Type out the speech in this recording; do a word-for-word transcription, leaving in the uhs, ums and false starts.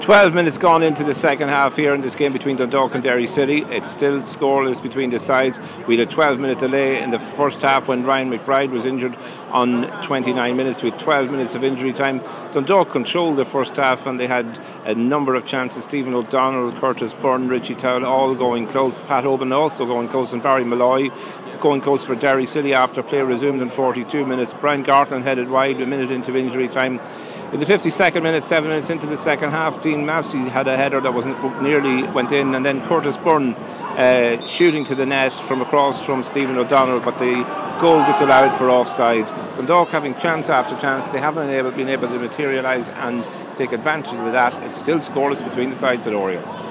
twelve minutes gone into the second half here in this game between Dundalk and Derry City. It's still scoreless between the sides. We had a twelve minute delay in the first half when Ryan McBride was injured on twenty-nine minutes with twelve minutes of injury time. Dundalk controlled the first half and they had a number of chances. Stephen O'Donnell, Curtis Byrne, Richie Towell all going close. Pat Oban also going close, and Barry Malloy going close for Derry City after play resumed in forty-two minutes. Brian Gartland headed wide a minute into injury time. In the fifty-second minute, seven minutes into the second half, Dean Massey had a header that wasn't nearly went in, and then Curtis Byrne uh, shooting to the net from across from Stephen O'Donnell, but the goal disallowed for offside. Dundalk having chance after chance, they haven't been able, been able to materialise and take advantage of that. It's still scoreless between the sides at Oriel.